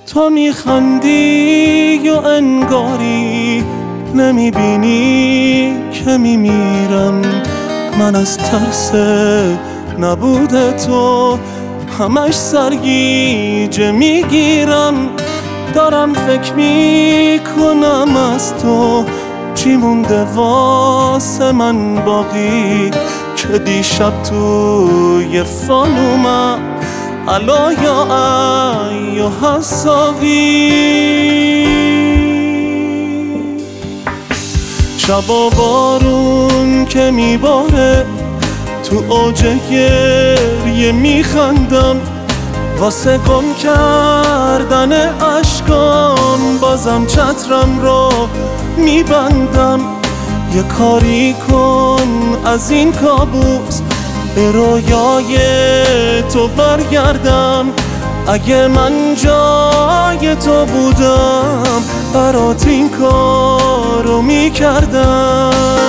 تو میخندی و انگاری نمیبینی که میمیرم. من از ترس نبود تو همش سرگیجه میگیرم. دارم فکر میکنم از تو چی مونده واسه من باقی، که دیشب توی فالومم الا یا ایها الساقی. شبا بارون که میباره تو اوج گریه میخندم، واسه گم کردن اشکام بازم چترم رو میبندم. یه کاری کن از این کابوس به رویای تو برگردم. اگه من جای تو بودم برات این کارو میکردم.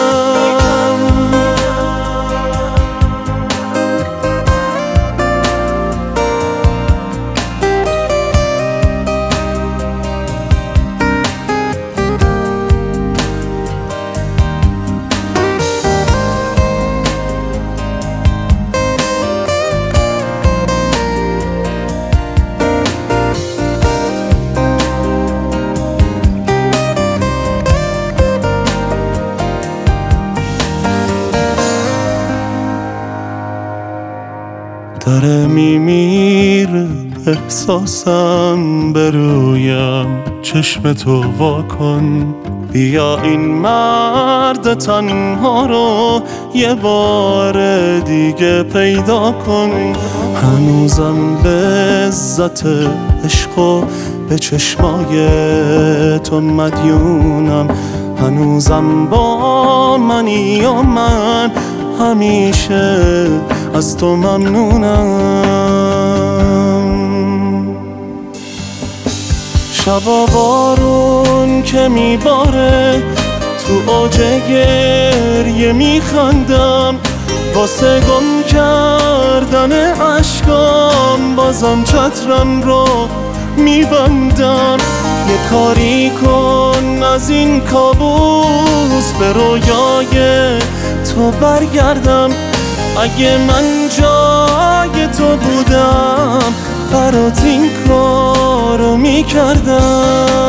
داره میمیره احساسم برویم، چشم تو واکن. بیا این مرد تنها رو یه بار دیگه پیدا کن. هنوزم لذت عشقو به چشمای تو مدیونم. هنوزم با منی و من همیشه از تو ممنونم. شبا بارون که میباره تو اوج گریه میخندم، واسه گم کردن اشکام بازم چترم رو میبندم. یه کاری کن از این کابوس به رویای تو برگردم. اگه من جای تو بودم برات این کارو میکردم.